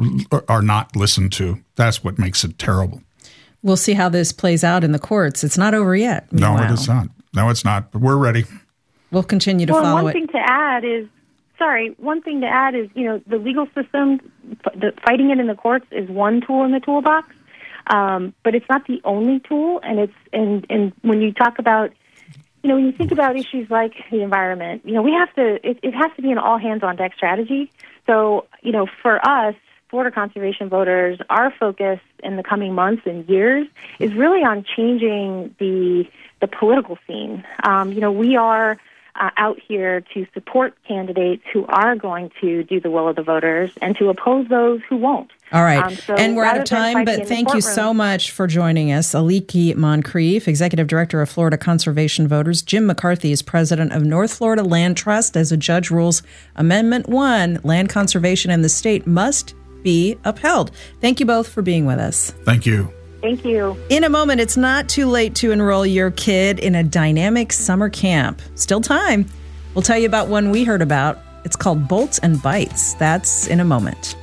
are not listened to. That's what makes it terrible. We'll see how this plays out in the courts. It's not over yet. Meanwhile. No, it is not. No, it's not. But we're ready. We'll continue to well, follow it. One thing to add is. Sorry, one thing to add is, you know, the legal system, the, fighting it in the courts is one tool in the toolbox, um, but it's not the only tool. And it's and, and when you talk about, you know, when you think about issues like the environment, you know, we have to, it, it has to be an all hands on deck strategy. So, you know, for us, Florida conservation voters, our focus in the coming months and years is really on changing the the political scene. Um, you know, we are Uh, out here to support candidates who are going to do the will of the voters and to oppose those who won't. All right. Um, so and we're out of time, but thank you so much for joining us. Aliki Moncrief, Executive Director of Florida Conservation Voters. Jim McCarthy is President of North Florida Land Trust. As a judge rules, Amendment one, land conservation in the state must be upheld. Thank you both for being with us. Thank you. Thank you. In a moment, it's not too late to enroll your kid in a dynamic summer camp. Still time. We'll tell you about one we heard about. It's called Bolts and Bites. That's in a moment.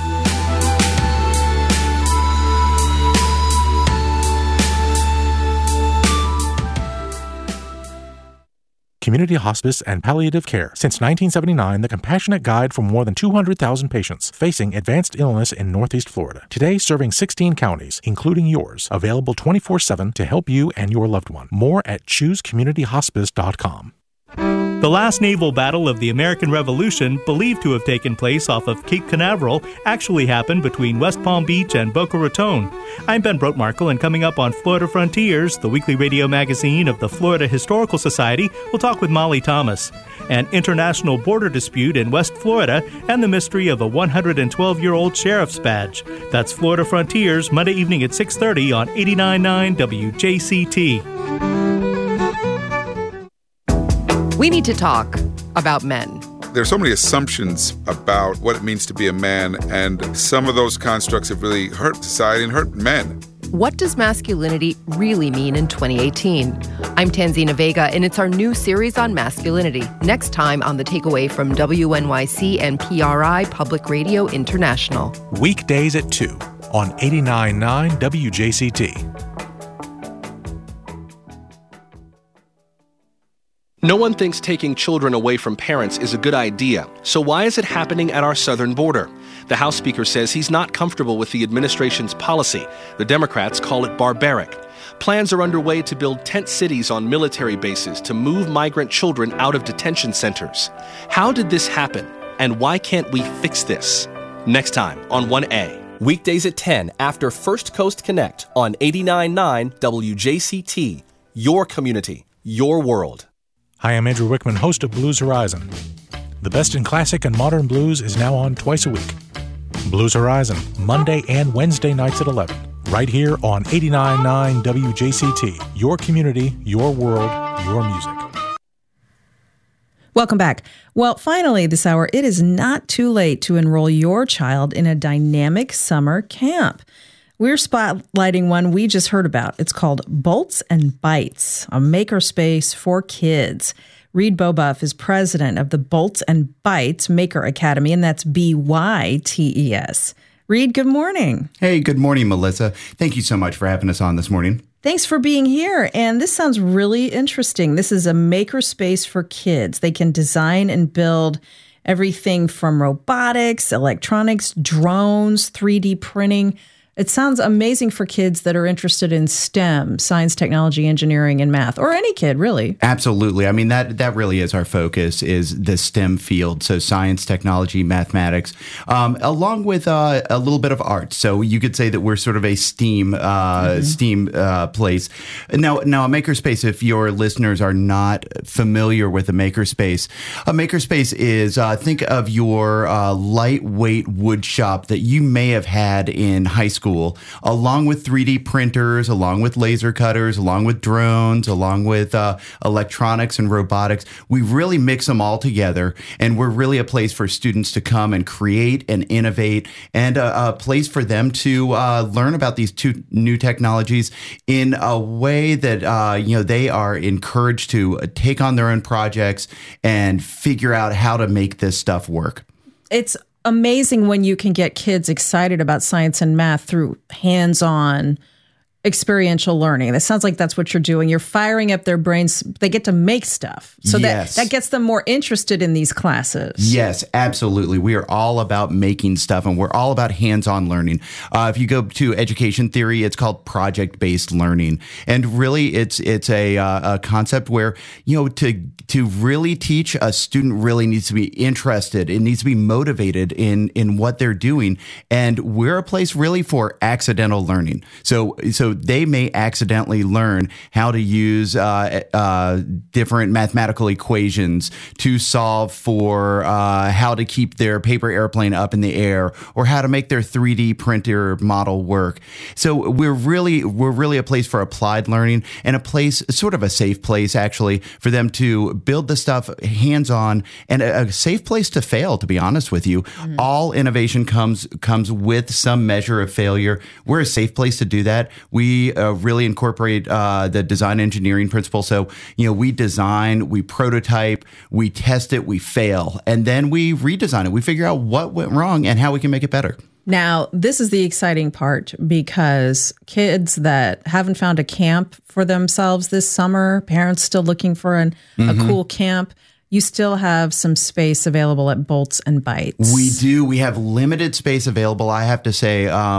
Community hospice and palliative care. Since nineteen seventy-nine, the compassionate guide for more than two hundred thousand patients facing advanced illness in Northeast Florida. Today, serving sixteen counties, including yours. Available twenty-four seven to help you and your loved one. More at choose community hospice dot com. The last naval battle of the American Revolution, believed to have taken place off of Cape Canaveral, actually happened between West Palm Beach and Boca Raton. I'm Ben Brotemarkle, and coming up on Florida Frontiers, the weekly radio magazine of the Florida Historical Society, we'll talk with Molly Thomas. An international border dispute in West Florida and the mystery of a one hundred twelve-year-old sheriff's badge. That's Florida Frontiers, Monday evening at six thirty on eighty-nine point nine W J C T. We need to talk about men. There's so many assumptions about what it means to be a man, and some of those constructs have really hurt society and hurt men. What does masculinity really mean in twenty eighteen? I'm Tanzina Vega, and it's our new series on masculinity. Next time on The Takeaway from W N Y C and P R I Public Radio International. Weekdays at two on eighty-nine point nine W J C T. No one thinks taking children away from parents is a good idea. So why is it happening at our southern border? The House Speaker says he's not comfortable with the administration's policy. The Democrats call it barbaric. Plans are underway to build tent cities on military bases to move migrant children out of detention centers. How did this happen? And why can't we fix this? Next time on one A. Weekdays at ten after First Coast Connect on eighty-nine point nine W J C T. Your community, your world. Hi, I'm Andrew Wickman, host of Blues Horizon. The best in classic and modern blues is now on twice a week. Blues Horizon, Monday and Wednesday nights at eleven, right here on eighty-nine point nine W J C T. Your community, your world, your music. Welcome back. Well, finally this hour, it is not too late to enroll your child in a dynamic summer camp. We're spotlighting one we just heard about. It's called Bolts and Bites, a makerspace for kids. Reed Bobuff is president of the Bolts and Bites Maker Academy, and that's B Y T E S. Reed, good morning. Hey, good morning, Melissa. Thank you so much for having us on this morning. Thanks for being here. And this sounds really interesting. This is a makerspace for kids. They can design and build everything from robotics, electronics, drones, three D printing. It sounds amazing for kids that are interested in STEM, science, technology, engineering, and math, or any kid, really. Absolutely. I mean, that that really is our focus, is the STEM field. So science, technology, mathematics, um, along with uh, a little bit of art. So you could say that we're sort of a STEAM uh, mm-hmm. STEAM uh, place. Now, now, a makerspace, if your listeners are not familiar with a makerspace, a makerspace is, uh, think of your uh, lightweight wood shop that you may have had in high school. School, along with three D printers, along with laser cutters, along with drones, along with uh, electronics and robotics. We really mix them all together, and we're really a place for students to come and create and innovate, and a, a place for them to uh, learn about these two new technologies in a way that uh, you know they are encouraged to take on their own projects and figure out how to make this stuff work. It's amazing when you can get kids excited about science and math through hands-on experiential learning. That sounds like that's what you're doing. You're firing up their brains. They get to make stuff. So yes. that, that gets them more interested in these classes. Yes, absolutely. We are all about making stuff, and we're all about hands-on learning. Uh, if you go to education theory, it's called project-based learning. And really, it's it's a, uh, a concept where, you know, to to really teach, a student really needs to be interested. It needs to be motivated in in what they're doing. And we're a place really for accidental learning. So so they may accidentally learn how to use uh, uh, different mathematical equations to solve for uh, how to keep their paper airplane up in the air, or how to make their three D printer model work. So we're really we're really a place for applied learning, and a place, sort of a safe place actually, for them to build the stuff hands-on, and a, a safe place to fail, to be honest with you. Mm-hmm. All innovation comes comes with some measure of failure. We're a safe place to do that. We We uh, really incorporate uh, the design engineering principle. So, you know, we design, we prototype, we test it, we fail, and then we redesign it. We figure out what went wrong and how we can make it better. Now, this is the exciting part, because kids that haven't found a camp for themselves this summer, parents still looking for an, mm-hmm. a cool camp, you still have some space available at Bolts and Bites. We do. We have limited space available. I have to say, um,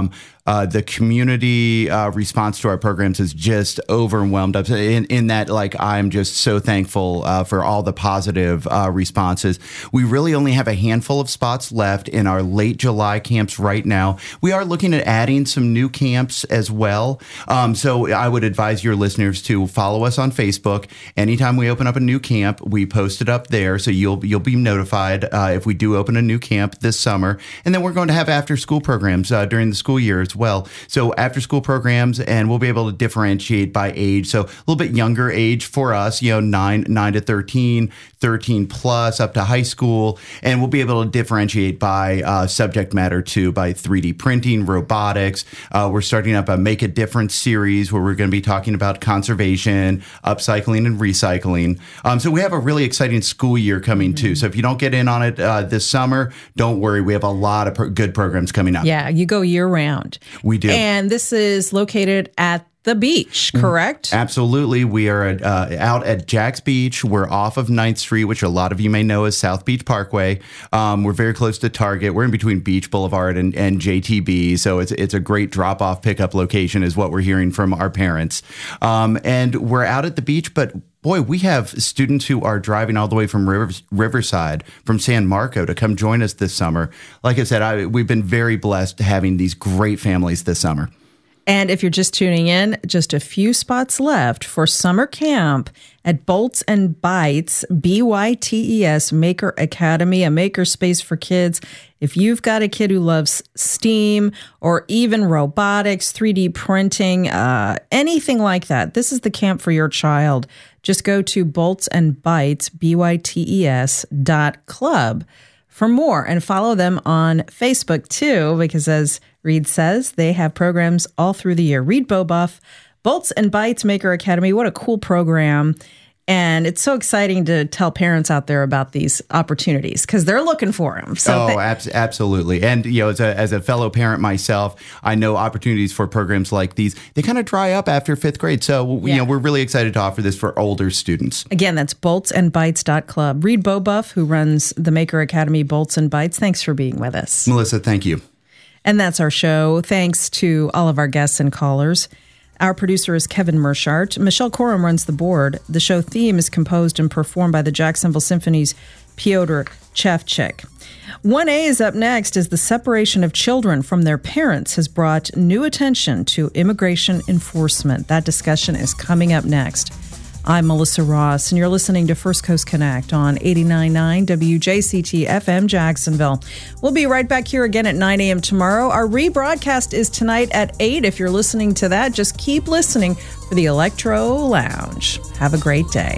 uh, the community uh, response to our programs is just overwhelmed. In, in that, like, I'm just so thankful uh, for all the positive uh, responses. We really only have a handful of spots left in our late July camps right now. We are looking at adding some new camps as well. Um, so I would advise your listeners to follow us on Facebook. Anytime we open up a new camp, we post it up there, so you'll you'll be notified uh, if we do open a new camp this summer. And then we're going to have after school programs uh, during the school year as well. So after school programs, and we'll be able to differentiate by age. So a little bit younger age for us, you know, nine nine to thirteen, thirteen plus up to high school, and we'll be able to differentiate by uh, subject matter too, by three D printing, robotics. Uh, we're starting up a Make a Difference series where we're going to be talking about conservation, upcycling, and recycling. Um, so we have a really exciting school year coming too. So if you don't get in on it uh, this summer, don't worry. We have a lot of pro- good programs coming up. Yeah, you go year round. We do. And this is located at the beach, correct? Absolutely. We are at, uh, out at Jack's Beach. We're off of ninth Street, which a lot of you may know as South Beach Parkway. Um, we're very close to Target. We're in between Beach Boulevard and, and J T B. So it's it's a great drop-off pickup location is what we're hearing from our parents. Um, and we're out at the beach, but boy, we have students who are driving all the way from Rivers, Riverside, from San Marco to come join us this summer. Like I said, I, we've been very blessed having these great families this summer. And if you're just tuning in, just a few spots left for summer camp at Bolts and Bytes, B Y T E S Maker Academy, a maker space for kids. If you've got a kid who loves STEAM or even robotics, three D printing, uh, anything like that, this is the camp for your child. Just go to Bolts and Bytes, B Y T E S dot club for more, and follow them on Facebook too, because as Reed says, they have programs all through the year. Reed Bobuff, Bolts and Bytes Maker Academy. What a cool program. And it's so exciting to tell parents out there about these opportunities because they're looking for them. So oh, th- abs- absolutely. And, you know, as a, as a fellow parent myself, I know opportunities for programs like these, they kind of dry up after fifth grade. So, yeah. you know, we're really excited to offer this for older students. Again, that's bolts and bytes dot club. Reed Bobuff, who runs the Maker Academy Bolts and Bytes, thanks for being with us. Melissa, thank you. And that's our show. Thanks to all of our guests and callers. Our producer is Kevin Mershart. Michelle Corum runs the board. The show theme is composed and performed by the Jacksonville Symphony's Piotr Chevchik. one A is up next as the separation of children from their parents has brought new attention to immigration enforcement. That discussion is coming up next. I'm Melissa Ross, and you're listening to First Coast Connect on eighty-nine point nine W J C T F M Jacksonville. We'll be right back here again at nine a.m. tomorrow. Our rebroadcast is tonight at eight. If you're listening to that, just keep listening for the Electro Lounge. Have a great day.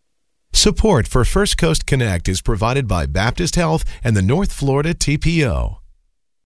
Support for First Coast Connect is provided by Baptist Health and the North Florida T P O.